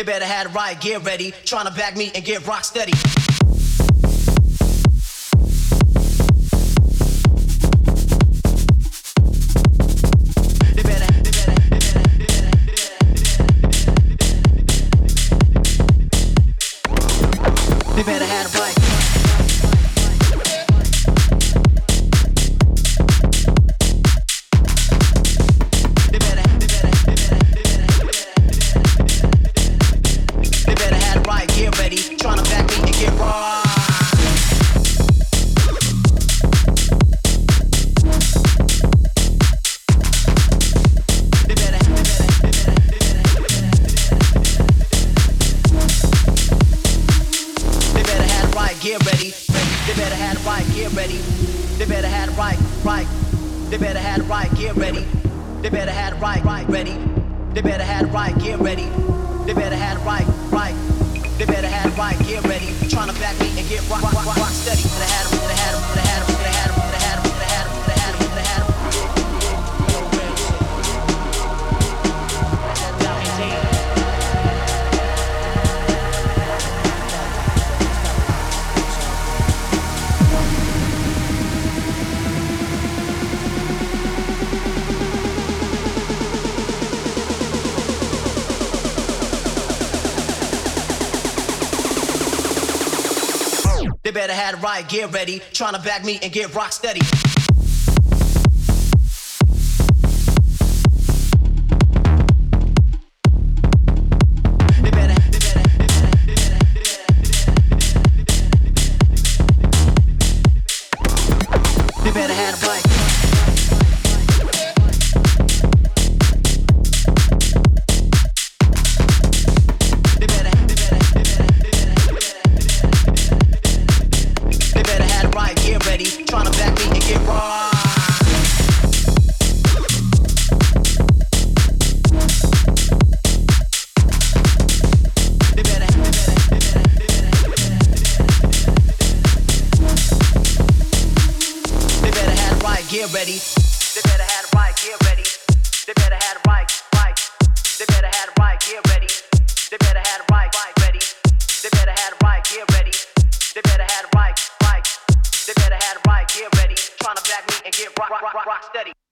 They better have the riot gear ready, trying to back me and get rock steady. They better have the right. They better have the right. Get ready, trying to back me and get raw. Get ready, they better have the right, get ready. They better have the right. They better have the right, get ready. They better have the right, ready. They better have the right, get ready. They better have the right. They better have the right, get ready. Trying to back me and get rock steady. They had them. They better have the right, get ready, trying to back me and get rock steady. They better have the right. Get ready, trying to back me and get raw. They better have the right, get ready. They better have the right, get ready. They better have the right. They better have the right, get ready. They better have the right, ready. They better have the right, get ready. They better have the right. They better have the right, get ready, trying to back me and get rock steady.